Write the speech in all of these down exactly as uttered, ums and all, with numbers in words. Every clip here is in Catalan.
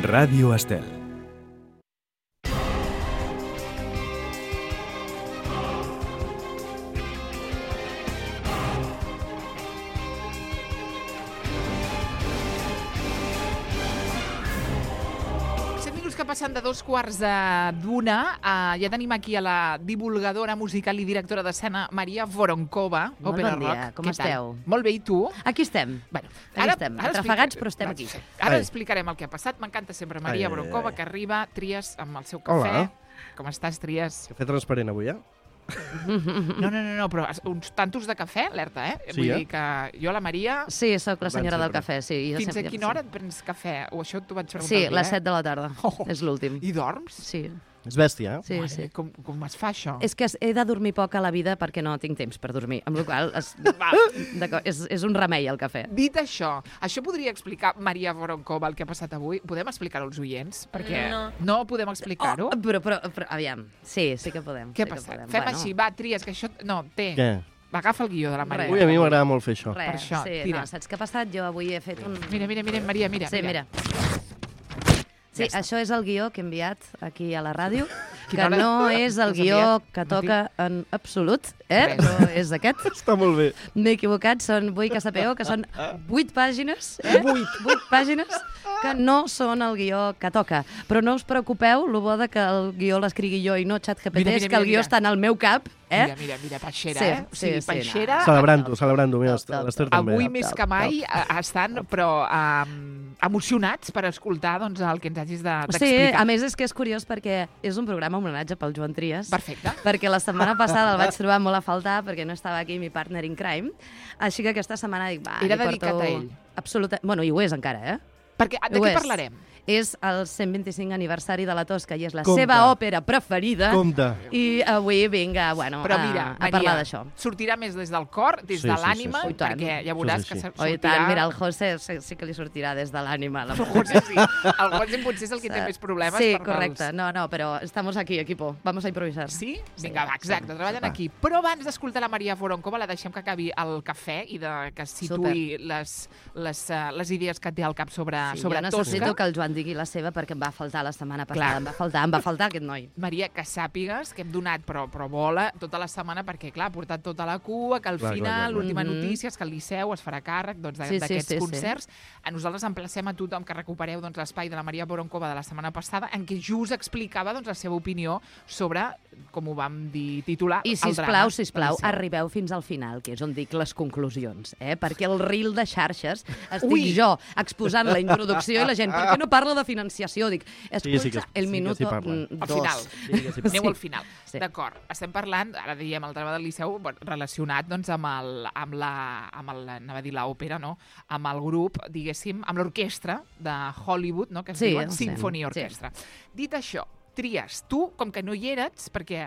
Ràdio Estel. Passant de dos quarts d'una, uh, ja tenim aquí a la divulgadora musical i directora d'escena Maria Voronkova. Molt bon dia, com esteu? Molt bé, i tu? Aquí estem, bueno, aquí ara, estem, ara atrafegats, però estem aquí. Ara ai. explicarem el que ha passat. M'encanta sempre Maria ai, Voronkova, ai, ai. que arriba, Tries, amb el seu cafè. Hola. Com estàs, Tries? Cafè transparent avui, eh? No, no, no, no, però uns tantos de cafè, alerta, eh? Sí, Vull eh? dir que jo, la Maria... Sí, sóc la senyora del cafè, sí. Fins a quina hora et prens cafè? O això t'ho vaig preguntar. Sí, a les set de la tarda, oh. és l'últim. I dorms? Sí. És bèstia, eh? Sí, Mare, sí. Com, com es fa, això? És que he de dormir poc a la vida perquè no tinc temps per dormir, amb la qual cosa és, és un remei el cafè. Dit això, això podria explicar Maria Voronkova el que ha passat avui? Podem explicar-ho als oients? Perquè no, no podem explicar-ho. Oh, però, però, però, aviam, sí, sí que podem. Què sí ha passat? Podem. Fem bueno. així, va, Tries, que això... No, té. Què? Agafa el guió de la Maria. Ui, a mi m'agrada molt fer això. Res, per això, sí, tira. No, saps què ha passat? Jo avui he fet un... Mira, mira, mira, Maria, mira. Sí, mira. Sí, ja això és el guió que he enviat aquí a la ràdio, que hora no és el guió que toca en absolut, eh? Però és aquest. Està molt bé. M'he equivocat, són, vull que sapigueu que són vuit pàgines, eh? Vuit. Vuit pàgines que no són el guió que toca. Però no us preocupeu, el bo de que el guió l'escrigui jo i no ChatGPT és que el guió està en el meu cap, eh? Mira, mira, mira, Peixera, sí, eh? Sí, sí, Peixera... no. Celebrant-ho, celebrant-ho. Mira, l'Ester també. Avui més que mai estan, però um, emocionats per escoltar doncs, el que ens hagis d'explicar. Sí, a més és que és curiós perquè és un programa homenatge pel Joan Tries. Perfecte. Perquè la setmana passada el vaig trobar molt a faltar perquè no estava aquí mi partner in crime. Així que aquesta setmana dic, va, Era li porto... dedicat a ell. Absoluta... Bueno, i ho és encara, eh? Perquè de ho què és. parlarem? És el cent vint-i-cinc aniversari de la Tosca i és la Compte. seva òpera preferida. Compte. I avui vinga, bueno, Però a, mira, a parlar d'això. sortirà més des del cor, des Sí, de sí, l'ànima, sí, sí. perquè ja veuràs Sí, que sí, sí. sortirà... Oh, i tant, mira, el José sí, sí que li sortirà des de l'ànima. La El José sí. El José potser és el que té més problemes. Sí, per correcte. Els... No, no, però estamos aquí, equipo. Vamos a improvisar. Sí? Vinga, va, exacte, treballen aquí. Però abans d'escoltar la Maria Voronkova, la deixem que acabi el cafè i de, que situï les, les, uh, les idees que té al cap sobre, Sí, sobre jo necessito Tosca. que el Joan digui la seva perquè em va faltar la setmana passada. Clar. Em va faltar, em va faltar aquest noi. Maria, que sàpigues que hem donat, però, però bola, tota la setmana, perquè, clar, ha portat tota la cua, que al Clar, clar, final, clar. l'última Mhm. notícia és que el Liceu es farà càrrec doncs, Sí, sí, d'aquests sí, sí. concerts. A nosaltres emplacem a tothom que recupereu doncs, l'espai de la Maria Voronkova de la setmana passada, en què just explicava doncs, la seva opinió sobre, com ho vam dir, titular, I, el drama. sisplau, sisplau, del Liceu. arribeu fins al final, que és on dic les conclusions, eh? Perquè el reel de xarxes estic Ui. jo exposant la introducció i la gent, per què no parla de financiació? Dic, escolta, sí que es- el sí que minuto s'hi parla. mm, Al dos. final. Sí, que sí, Aneu Sí. al final. Sí. D'acord. Estem parlant, ara diem, el drama del Liceu bueno, relacionat doncs, amb, el, amb, la, amb el, anava a dir l'òpera, no? Amb el grup, diguéssim, amb l'orquestra de Hollywood, no? Que es Sí, diuen sí. Symphony Orchestra. Dit això, Tries, tu, com que no hi eres, perquè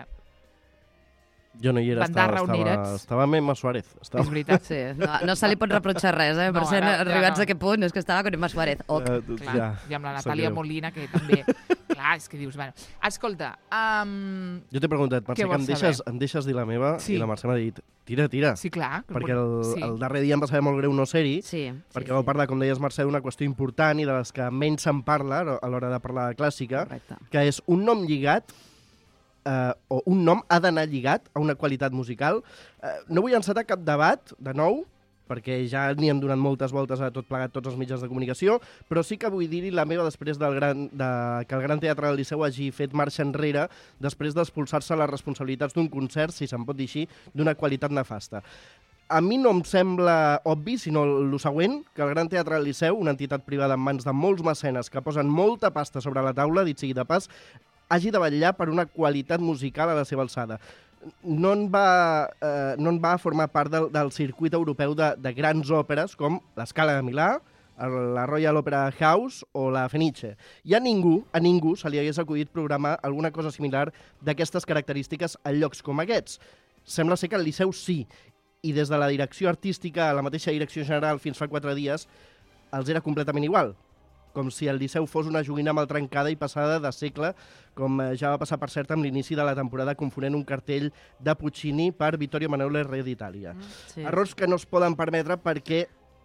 Jo no hi era, estava, Bandarra, on estava, eres? estava amb Emma Suárez. Estava... és veritat, Sí, no, no se li pot reprotxar res, eh? Per No, ser ara- arribats ja no. a aquest punt, és que estava con Emma Suárez. Ok. Eh, clar, ja, i amb la sap Natàlia greu. Molina, que també... clar, és que dius, bueno... Escolta, um, Jo t'he preguntat, Mercè, Què que em vols deixes, saber? em deixes dir la meva Sí. i la Mercè m'ha dit, tira, tira. sí, clar... Perquè el, sí. el darrer dia em va saber molt greu no ser-hi, Sí, perquè sí, vau parlar, com deies, Mercè, d'una qüestió important i de les que menys se'n parla a l'hora de parlar de clàssica, correcte. que és un nom lligat eh, o un nom ha d'anar lligat a una qualitat musical. Eh, no vull encetar cap debat, de nou, perquè ja n'hi hem donat moltes voltes a tot plegat tots els mitjans de comunicació, però sí que vull dir-hi la meva després del gran, de, que el Gran Teatre del Liceu hagi fet marxa enrere després d'expulsar-se les responsabilitats d'un concert, si se'n pot dir així, d'una qualitat nefasta. A mi no em sembla obvi, sinó el següent, que el Gran Teatre del Liceu, una entitat privada en mans de molts mecenes que posen molta pasta sobre la taula, dit sigui de pas, hagi de vetllar per una qualitat musical a la seva alçada. No en va, eh, no en va formar part del, del circuit europeu de, de grans òperes com la Scala de Milà, la Royal Opera House o la Fenice. I a ningú, a ningú se li hagués acudit programar alguna cosa similar d'aquestes característiques a llocs com aquests. Sembla ser que al Liceu sí, i des de la direcció artística, la mateixa direcció general fins fa quatre dies, els era completament igual. Com si el Liceu fos una joguina mal trencada i passada de segle, com ja va passar, per cert, amb l'inici de la temporada confonent un cartell de Puccini per Vittorio Emanuele, re d'Itàlia. Mm, sí. Errors que no es poden permetre perquè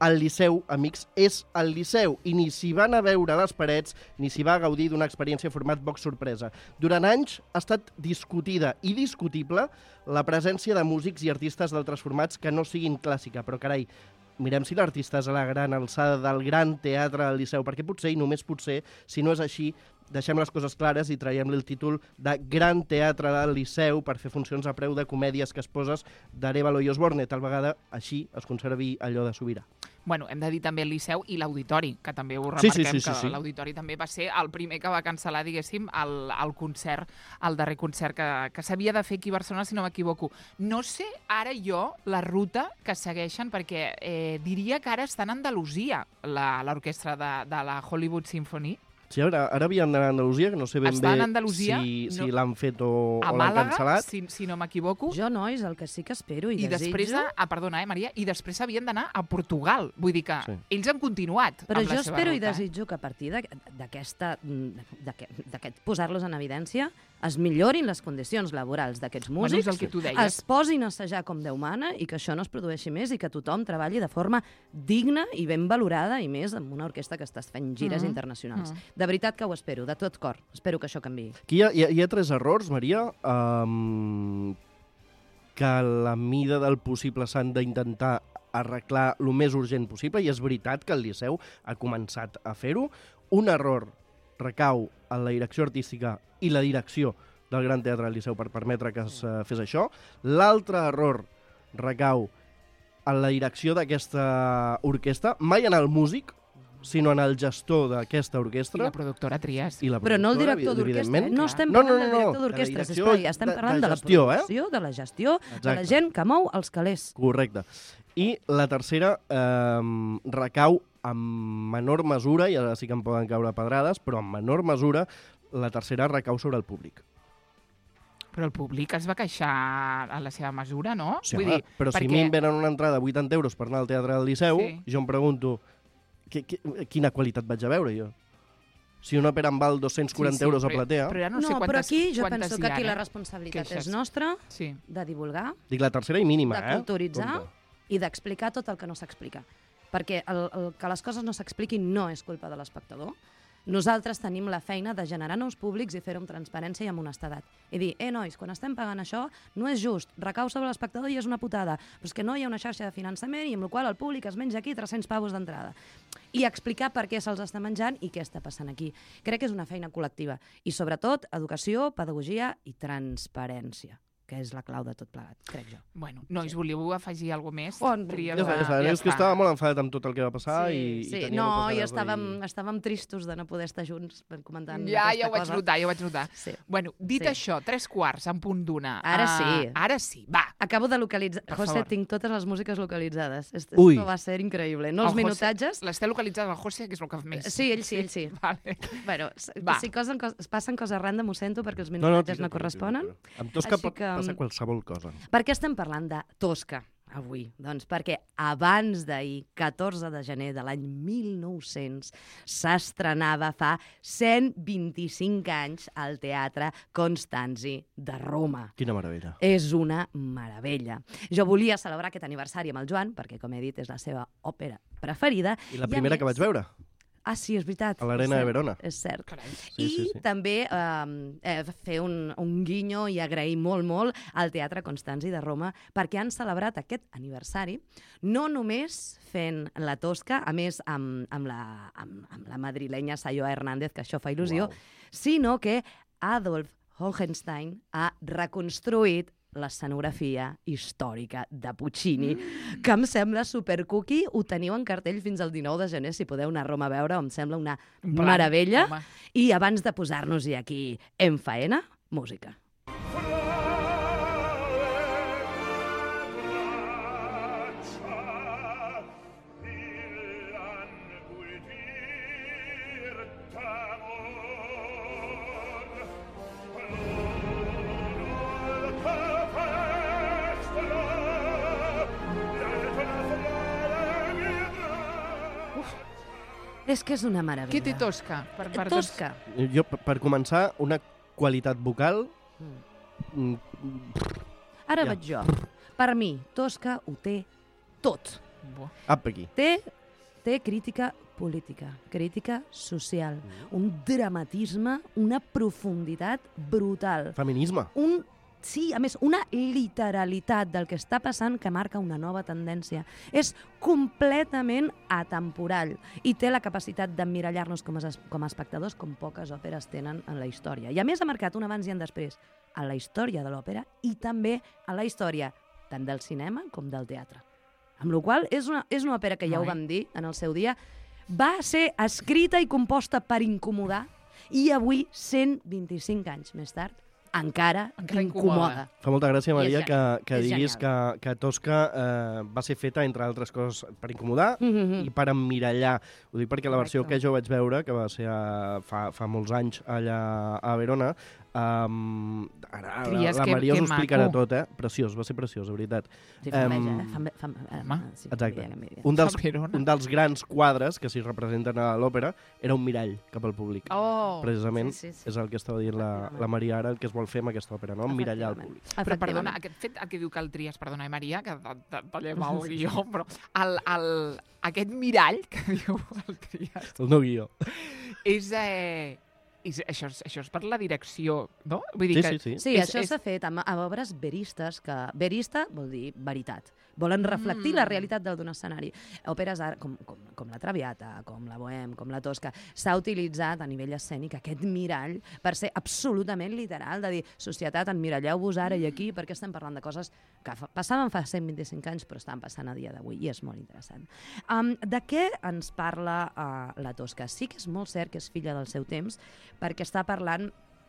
el Liceu, amics, és el Liceu, i ni s'hi van a veure les parets, ni s'hi va a gaudir d'una experiència format box sorpresa. Durant anys ha estat discutida i discutible la presència de músics i artistes d'altres formats que no siguin clàssica, però carai, mirem si l'artista és a la gran alçada del gran teatre del Liceu, perquè potser, i només potser, si no és així, deixem les coses clares i traiem-li el títol de Gran Teatre del Liceu per fer funcions a preu de comèdies que es poses d'Arévalo i Osborne. Tal vegada així es conservi allò de Sobirà. Bueno, hem de dir també el Liceu i l'Auditori, que també ho Sí, remarquem, sí, sí, sí, que sí. l'Auditori també va ser el primer que va cancel·lar, diguéssim, el, el concert, el darrer concert que, que s'havia de fer aquí a Barcelona, si no m'equivoco. No sé ara jo la ruta que segueixen, perquè eh, diria que ara està en Andalusia la- l'orquestra de, de la Hollywood Symphony. Sí, ara, ara havien d'anar a Andalusia, que no sé ben Està bé en Andalusia, si, si no- l'han fet o, A o l'han Màlaga, cancel·lat. si, si no m'equivoco. Jo, nois, el que sí que espero i, I desitjo... després, de, ah, perdona, eh, Maria, i després havien d'anar a Portugal. Vull dir que Sí. ells han continuat Però amb jo la seva espero ruta. i desitjo que a partir de- d'aquesta d'aquest d'aquest posar-los en evidència es millorin les condicions laborals d'aquests Bueno, músics, és el que tu deies. es posin a assajar com Déu mana i que això no es produeixi més i que tothom treballi de forma digna i ben valorada, i més amb una orquestra que estàs fent gires Mhm. internacionals. Mhm. De veritat que ho espero, de tot cor. Espero que això canviï. Aquí hi ha, hi ha, hi ha tres errors, Maria, um, que a la mida del possible s'han d'intentar arreglar el més urgent possible, i és veritat que el Liceu ha començat a fer-ho. Un error recau en la direcció artística i la direcció del Gran Teatre del Liceu per permetre que es uh, fes això. L'altre error recau en la direcció d'aquesta orquestra, mai en el músic, sinó en el gestor d'aquesta I orquestra. la productora Trias. I la Però no el productora, director d'orquestra, eh? evidentment. no estem No, no, parlant no, del no, director de la d'orquestra, direcció sisplau, estem de- parlant de de, la gestió, eh? producció, de la gestió, de la Exacte. gent que mou els calés. Correcte. I la tercera eh, recau en menor mesura, i ara sí que em poden caure pedrades, però en menor mesura la tercera recau sobre el públic. Però el públic es va queixar a la seva mesura, no? Sí, Vull home, dir, però si a perquè... mi em venen una entrada de vuitanta euros per anar al Teatre del Liceu, Sí. jo em pregunto que, que, quina qualitat vaig a veure jo? Si una òpera em val dos-cents quaranta Sí, sí, euros a però- platea, Però ja no, No, sé quantes, però aquí jo quantes penso hi que ha, aquí la eh? responsabilitat Queixes. és nostra, Sí. de divulgar, dic la tercera i mínima, de eh? culturitzar Compte. i d'explicar tot el que no s'explica. Perquè el, el que les coses no s'expliquin no és culpa de l'espectador. Nosaltres tenim la feina de generar nous públics i fer-ho amb transparència i amb honestedat. I dir, eh, nois, quan estem pagant això, no és just, recau sobre l'espectador i és una putada, però és que no hi ha una xarxa de finançament i amb la qual el públic es menja aquí tres-cents pavos d'entrada. I explicar per què se'ls està menjant i què està passant aquí. Crec que és una feina col·lectiva. I sobretot, educació, pedagogia i transparència, que és la clau de tot plegat, crec jo. Bueno, nois, volíeu afegir alguna més? Oh, Tries Ja està, ja està. de- És que estava molt enfadat amb tot el que va passar i, sí. i tenia No, moltes i ganes de estàvem, dir- estàvem tristos de no poder estar junts comentant Ja, aquesta ja ho vaig cosa. notar, ja ho vaig notar. Sí. Bueno, dit Sí. això, tres quarts, en punt d'una. Ara sí. Uh, ara sí, va. Acabo de localitzar... Per José, favor. tinc totes les músiques localitzades. Esto Ui. va ser increïble. No els El José- minutatges... Les té localitzades el José, que és el que més. Sí, ell sí, ell sí. Vale. Bueno, s- Va. si cosen, cos, passen coses random, ho sento, perquè els No, no, minutatges tira, no, tira, corresponen. tira, tira. Amb Tosca Així pot que, passar mm, qualsevol cosa. Per què estem parlant de Tosca avui? Doncs perquè abans d'ahir, catorze de gener de l'any mil nou-cents, s'estrenava fa cent vint-i-cinc anys al Teatre Constanzi de Roma. Quina meravella. És una meravella. Jo volia celebrar aquest aniversari amb el Joan, perquè, com he dit, és la seva òpera preferida. I la a primera més- que vaig veure, Ah, sí, és veritat. a l'Arena és de cert, Verona. És cert. Carai. Sí, I sí, sí. també eh, eh, fer un, un guinyo i agrair molt, molt al Teatre Constanzi de Roma perquè han celebrat aquest aniversari no només fent la Tosca, a més amb, amb, la, amb, amb la madrilenya Sayoa Hernández, que això fa il·lusió, Uau. sinó que Adolf Hohenstein ha reconstruït l'escenografia històrica de Puccini, que em sembla supercookie. Ho teniu en cartell fins al dinou de gener, si podeu anar a Roma a veure, em sembla una Un plan, meravella. home. I abans de posar-nos-hi aquí en faena, música. És que és una meravella. Què té Tosca? Per, per Tosca. Jo, per, per començar, una qualitat vocal... Mm. mm, Ara Ja. vaig jo. Per mi, Tosca ho té tot. Bo. Apa aquí. Té té crítica política, crítica social, un dramatisme, una profunditat brutal. Feminisme. Un Sí, a més, una literalitat del que està passant que marca una nova tendència. És completament atemporal i té la capacitat d'emmirallar-nos com, a, com a espectadors com poques òperes tenen en la història. I a més ha marcat un abans i un després a la història de l'òpera i també a la història tant del cinema com del teatre. Amb la qual cosa és una, és una òpera que ja ho vam dir en el seu dia, va ser escrita i composta per incomodar i avui, cent vint-i-cinc anys més tard, encara, encara incomoda. Fa molta gràcia, Maria, que, que és diguis que, que Tosca eh, va ser feta, entre altres coses, per incomodar mm-hmm. i per emmirallar. Ho dic perquè la versió Correcte. que jo vaig veure, que va ser a, fa, fa molts anys allà a Verona, Um, ara, Tries, la, la que, Maria us ho explicarà maco. tot, eh? Preciós, va ser preciós, de veritat. Sí, fa um, enveja, eh? Fa, fa, fa, sí, exacte. Enveja, enveja. Un dels, un dels grans quadres que s'hi representen a l'òpera era un mirall cap al públic. Oh. Precisament sí, sí, sí. és el que estava dient la, la Maria ara, el que es vol fer amb aquesta òpera, no? Mirallar el públic. Però, perdona, aquest fet, el que diu que el tries, perdona, eh, Maria, que tallem el guió, però el, el, aquest mirall que diu el tries... El nou guió. És... Eh, I això, això és per la direcció, no? Vull dir sí, que sí, sí. Sí, és, això és... s'ha fet amb, amb obres veristes, que verista vol dir veritat. Volen reflectir mm. la realitat d'un escenari. Òperes com, com, com la Traviata, com la Bohème, com la Tosca, s'ha utilitzat a nivell escènic aquest mirall per ser absolutament literal, de dir, societat, emmiralleu-vos ara i aquí, perquè estem parlant de coses que fa, passaven fa cent vint-i-cinc anys, però estan passant a dia d'avui, i és molt interessant. Um, de què ens parla uh, la Tosca? Sí que és molt cert que és filla del seu temps, perquè està parlant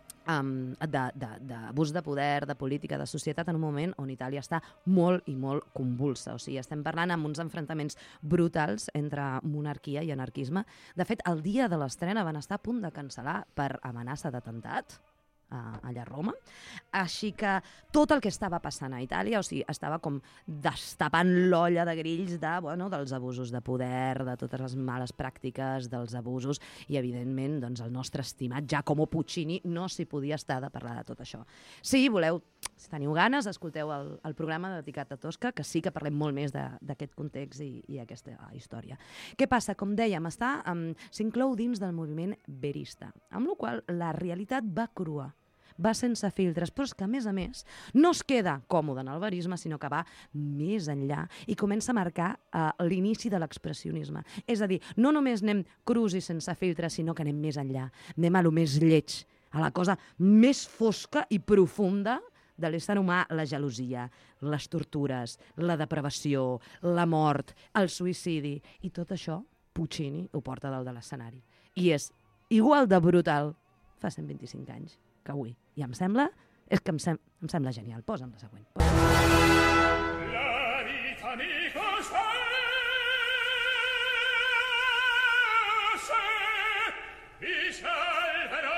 um, d'abús de, de, de poder, de política, de societat, en un moment on Itàlia està molt i molt convulsa. O sigui, estem parlant amb uns enfrontaments brutals entre monarquia i anarquisme. De fet, el dia de l'estrena van estar a punt de cancel·lar per amenaça d'atemptat allà a Roma. Així que tot el que estava passant a Itàlia, o sigui, estava com destapant l'olla de grills de, bueno, dels abusos de poder, de totes les males pràctiques, dels abusos, i evidentment doncs, el nostre estimat Giacomo Puccini no s'hi podia estar de parlar de tot això. Si voleu, si teniu ganes, escolteu el, el programa dedicat a Tosca, que sí que parlem molt més d'aquest context i, i aquesta història. Què passa? Com dèiem, està, um, s'inclou dins del moviment verista, amb la qual la realitat va crua, va sense filtres, però és que, a més a més, no es queda còmode en el verisme, sinó que va més enllà i comença a marcar uh, l'inici de l'expressionisme. És a dir, no només anem crus i sense filtres, sinó que anem més enllà, anem a lo més lleig, a la cosa més fosca i profunda de l'ésser humà, la gelosia, les tortures, la depravació, la mort, el suïcidi, i tot això Puccini ho porta dalt de l'escenari. I és igual de brutal fa cent vint-i-cinc anys que avui. I em sembla, és que em, sem em sembla genial. Posa'm la següent. La vita mi cos'è, mi salverà,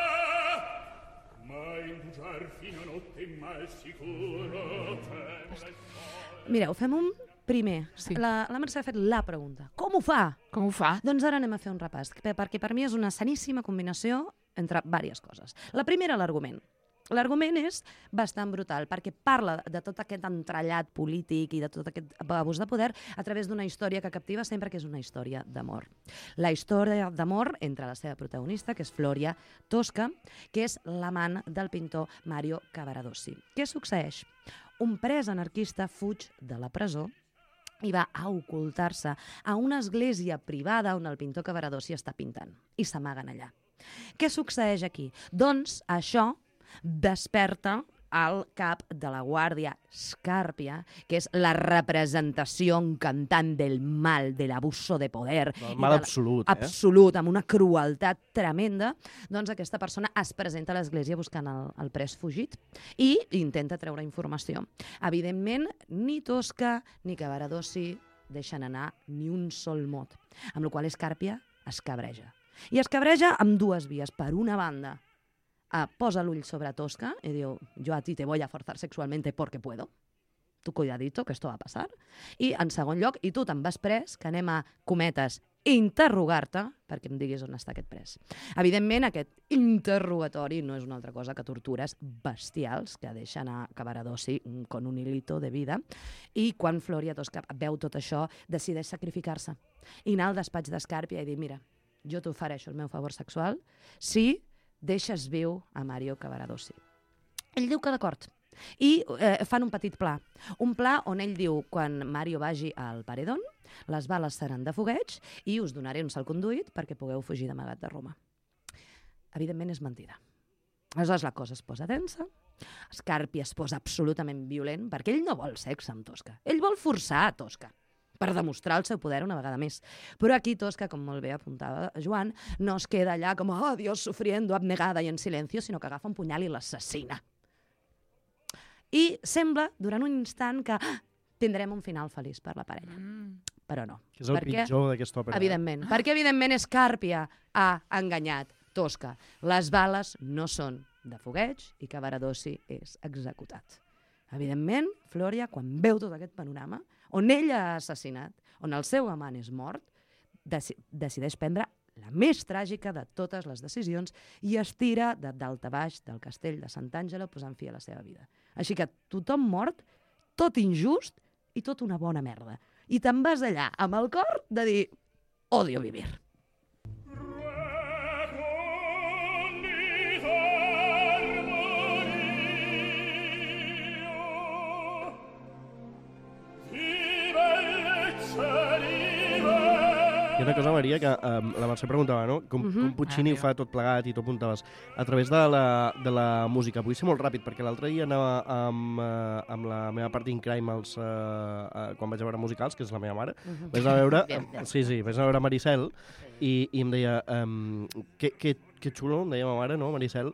ma indugiar fino a notte mal sicuro. Mireu, fem un primer. Sí. La, la Mercè ha fet la pregunta. Com ho fa? Com ho fa? Doncs ara anem a fer un repàs, perquè per mi és una saníssima combinació entre diverses coses. La primera, l'argument. L'argument és bastant brutal, perquè parla de tot aquest entrellat polític i de tot aquest abús de poder a través d'una història que captiva sempre, que és una història d'amor. La història d'amor entre la seva protagonista, que és Floria Tosca, que és l'amant del pintor Mario Cavaradossi. Què succeeix? Un pres anarquista fuig de la presó i va a ocultar-se a una església privada on el pintor Cavaradossi està pintant, i s'amaguen allà. Què succeeix aquí? Doncs això desperta al cap de la guàrdia Scarpia, que és la representació encantant del mal, de l'abuso de poder. El mal absolut, eh? Absolut, amb una crueltat tremenda. Doncs aquesta persona es presenta a l'església buscant el, el pres fugit i intenta treure informació. Evidentment, ni Tosca ni Cavaradossi deixen anar ni un sol mot, amb la qual Scarpia es cabreja. I es cabreja amb dues vies. Per una banda, eh, posa l'ull sobre Tosca i diu, jo a ti te voy a forzar sexualmente porque puedo. Tu cuidadito, que esto va a pasar. I en segon lloc, i tu te'n vas pres, que anem a cometes interrogar-te perquè em diguis on està aquest pres. Evidentment, aquest interrogatori no és una altra cosa que tortures bestials que deixen a Cavaradossi con un hilito de vida, i quan Floria Tosca veu tot això, decideix sacrificar-se i anar al despatx d'Escàrpia i dir, mira, jo t'ofereixo el meu favor sexual si deixes viu a Mario Cavaradossi. Ell diu que d'acord. I eh, fan un petit pla. Un pla on ell diu, quan Mario vagi al paredón, les bales seran de fogueig i us donaré un salconduit perquè pugueu fugir d'amagat de Roma. Evidentment és mentida. Aleshores la cosa es posa tensa, Escàrpia es posa absolutament violent perquè ell no vol sexe amb Tosca. Ell vol forçar a Tosca per demostrar el seu poder una vegada més. Però aquí Tosca, com molt bé apuntava Joan, no es queda allà com, oh, Dios, sufriendo, abnegada i en silencio, sinó que agafa un punyal i l'assassina. I sembla, durant un instant, que ah, tindrem un final feliç per la parella. Mm. Però no. Que és el perquè, pitjor d'aquesta òpera. Evidentment. Eh? Perquè, evidentment, Escàrpia ha enganyat Tosca. Les bales no són de fogueig i Cavaradossi és executat. Evidentment, Floria, quan veu tot aquest panorama, on ella ha assassinat, on el seu amant és mort, deci decideix prendre la més tràgica de totes les decisions i es tira de dalt a baix del castell de Sant'Angelo posant fi a la seva vida. Així que tothom mort, tot injust i tot una bona merda. I te'n vas allà amb el cor de dir odio vivir. Hi ha una cosa, Maria, que um, la Mercè preguntava, no? Com, uh -huh. com Puccini ho fa tot plegat i tu apuntaves a través de la, de la música. Vull ser molt ràpid, perquè l'altre dia anava amb, uh, amb la meva part in crime als, uh, uh, quan vaig a veure musicals, que és la meva mare. Uh -huh. Vaig a veure... Um, sí, sí, vaig a veure Maricel i, i em deia um, que, que, que xulo, em deia ma mare, no, Maricel,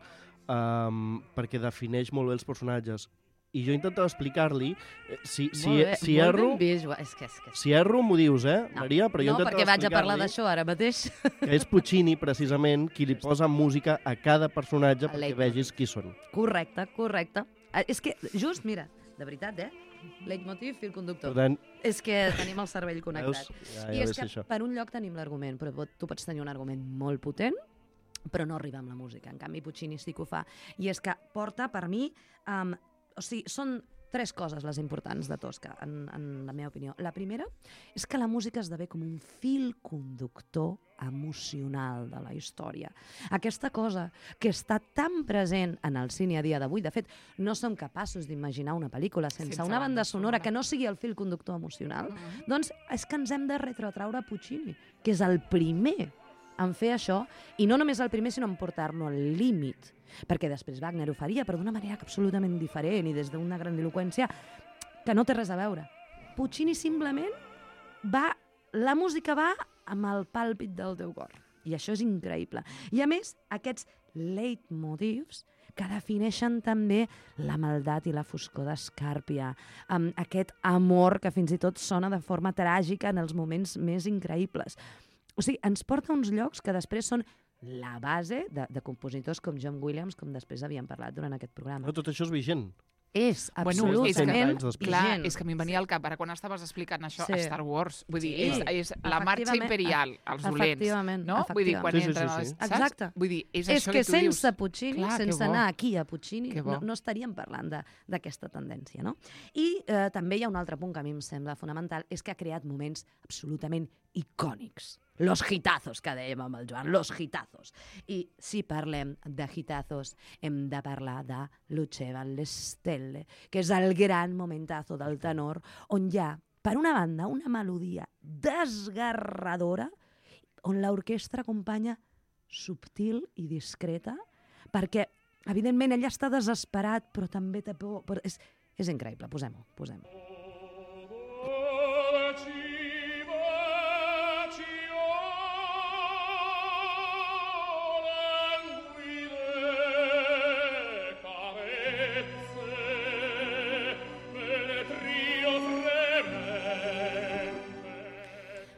um, perquè defineix molt bé els personatges. I jo intentava explicar-li, si, si, bé, si erro, és que, és que... si erro m'ho dius, eh, no, Maria? Però jo no, perquè vaig a parlar explicar-li d'això ara mateix. que és Puccini, precisament, qui li posa música a cada personatge perquè vegis qui són. Correcte, correcte. Eh, És que, just, mira, de veritat, eh? Leitmotiv, fil conductor. Per tant, És que tenim el cervell connectat. veus? Ja, ja I és ves que això. per un lloc tenim l'argument, però tu pots tenir un argument molt potent, però no arriba amb la música. En canvi, Puccini sí que ho fa. I és que porta, per mi, um, o sigui, són tres coses les importants de Tosca, en, en la meva opinió. La primera és que la música esdevé com un fil conductor emocional de la història. Aquesta cosa que està tan present en el cine a dia d'avui, de fet, no som capaços d'imaginar una pel·lícula sense, sense una banda sonora que no sigui el fil conductor emocional, uh -huh. doncs és que ens hem de retrotraure a Puccini, que és el primer en fer això, i no només el primer, sinó en portar-lo al límit, perquè després Wagner ho faria, però d'una manera absolutament diferent i des d'una grandiloqüència que no té res a veure. Puccini simplement va... La música va amb el pàlpit del teu cor, i això és increïble. I a més, aquests leitmotivs que defineixen també la maldat i la foscor d'Escàrpia, amb aquest amor que fins i tot sona de forma tràgica en els moments més increïbles. O sigui, ens porta a uns llocs que després són la base de, de compositors com John Williams, com després havíem parlat durant aquest programa. No, tot això és vigent. És Bueno, és absolutament que, clar, és que a mi em venia al cap, ara quan estaves explicant això, Sí. a Star Wars. Vull dir, Sí, és, és la marxa efectivament, imperial, els dolents. efectivament, No? Vull dir, quan Sí, sí, entren... sí, a les- sí. Saps? Exacte. Vull dir, és, És això que que tu dius. sense Puccini, Clar, que sense bo. anar aquí a Puccini, Que bo. no, no estaríem parlant de- d'aquesta tendència. No? I eh, també hi ha un altre punt que a mi em sembla fonamental, és que ha creat moments absolutament icònics. Los hitazos, que dèiem amb el Joan, los hitazos. I si parlem de hitazos, hem de parlar de Luceva alle Stelle, que és el gran momentazo del tenor, on hi ha, per una banda, una melodia desgarradora, on l'orquestra acompanya subtil i discreta, perquè, evidentment, ell està desesperat, però també té por. Però és, és increïble, posem-ho, posem-ho.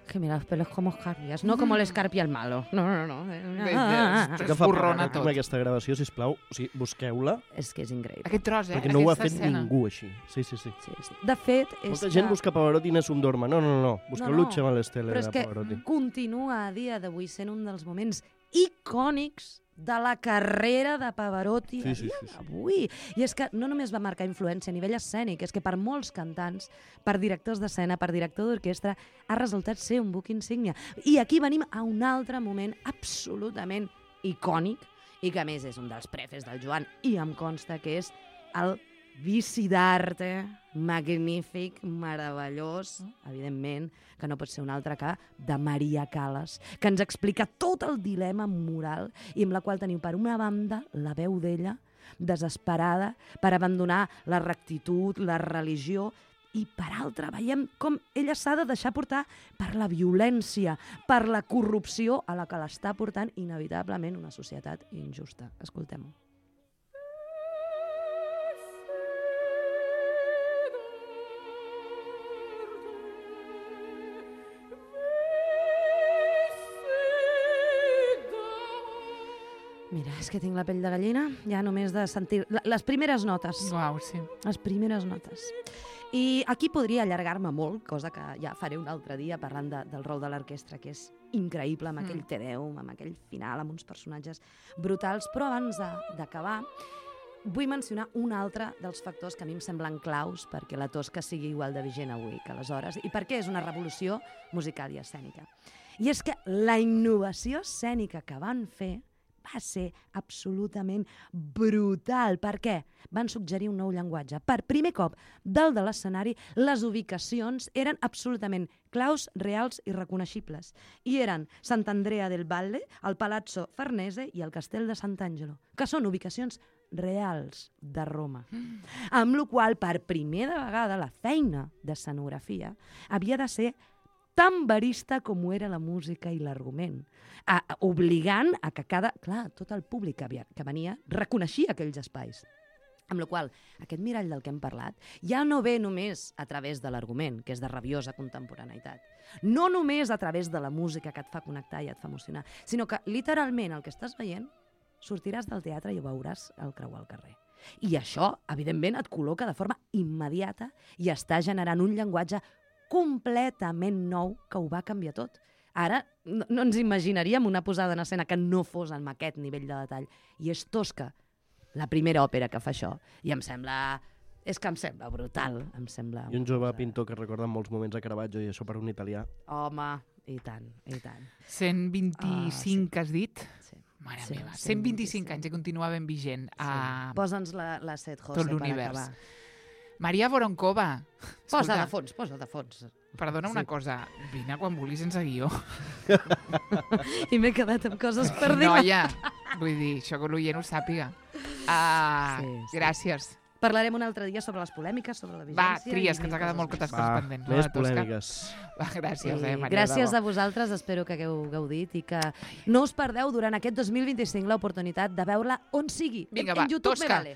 Que mira, los pelos como escarpias, no como l'escarpia el malo. No, no, no. Ah, que fa pena tot. Aquesta gravació, sisplau, o sigui, busqueu-la. És que és increïble. Aquest tros, eh? Perquè no ho ha fet ningú així. Sí, sí, sí. sí, sí. De fet, és Molta que... gent busca Pavarotti i Nessun Dorma. No, no, no. Busqueu no, no. Luce amb l'estele de Pavarotti. Però és que continua a dia d'avui sent un dels moments icònics de la carrera de Pavarotti sí, sí, sí, sí. avui. I és que no només va marcar influència a nivell escènic, és que per molts cantants, per directors d'escena, per director d'orquestra, ha resultat ser un buc insígnia. I aquí venim a un altre moment absolutament icònic i que a més és un dels prefes del Joan i em consta que és el Vici d'arte, magnífic, meravellós, evidentment, que no pot ser un altre que de Maria Callas, que ens explica tot el dilema moral i amb la qual teniu per una banda la veu d'ella, desesperada, per abandonar la rectitud, la religió, i per altra veiem com ella s'ha de deixar portar per la violència, per la corrupció a la que l'està portant inevitablement una societat injusta. Escoltem-ho. Mira, és que tinc la pell de gallina, ja només de sentir... Les primeres notes. Uau, sí. Les primeres notes. I aquí podria allargar-me molt, cosa que ja faré un altre dia parlant de, del rol de l'orquestra, que és increïble, amb mm. aquell Te Deum, amb aquell final, amb uns personatges brutals. Però abans d'acabar, vull mencionar un altre dels factors que a mi em semblen claus perquè la Tosca sigui igual de vigent avui que aleshores, i perquè és una revolució musical i escènica. I és que la innovació escènica que van fer va ser absolutament brutal. Per què? Van suggerir un nou llenguatge. Per primer cop, dalt de l'escenari, les ubicacions eren absolutament claus, reals i reconeixibles. I eren Sant'Andrea del Valle, el Palazzo Farnese i el Castell de Sant'Angelo, que són ubicacions reals de Roma. Mm. Amb la qual, per primera vegada, la feina d'escenografia havia de ser tan barista com ho era la música i l'argument, obligant a que cada... Clar, tot el públic que, havia, que venia reconeixia aquells espais. Amb la qual aquest mirall del que hem parlat ja no ve només a través de l'argument, que és de rabiosa contemporaneïtat, no només a través de la música que et fa connectar i et fa emocionar, sinó que literalment el que estàs veient sortiràs del teatre i ho veuràs al creuar al carrer. I això, evidentment, et col·loca de forma immediata i està generant un llenguatge completament nou que ho va canviar tot. Ara no, no ens imaginaríem una posada en escena que no fos amb aquest nivell de detall. I és Tosca, la primera òpera que fa això. I em sembla... És que em sembla brutal. Em sembla... I un jove pintor que recorda molts moments a Caravaggio i això per un italià. Home, i tant, i tant. cent vint-i-cinc, ah, sí. Has dit? Sí. Mare sí, meva, cent vint-i-cinc anys i continua ben vigent. Sí. A... Posa'ns la, la set, José, tot l'univers. per acabar. Maria Voronkova. Posa de fons, posa de fons. Perdona una sí. cosa, vine quan vulguis sense guió. I m'he quedat amb coses per dir. Noia, vull dir, això que l'oient ho sàpiga. Uh, sí, sí. Gràcies. Parlarem un altre dia sobre les polèmiques, sobre la vigència... Va, tries, que ens ha quedat molt que t'has coses pendents. Més polèmiques. Va, gràcies, sí, eh, Maria. Gràcies a vosaltres, espero que hagueu gaudit i que no us perdeu durant aquest dos mil vint-i-cinc l'oportunitat de veure-la on sigui. Vinga, en, va, en YouTube Tosca. me vale.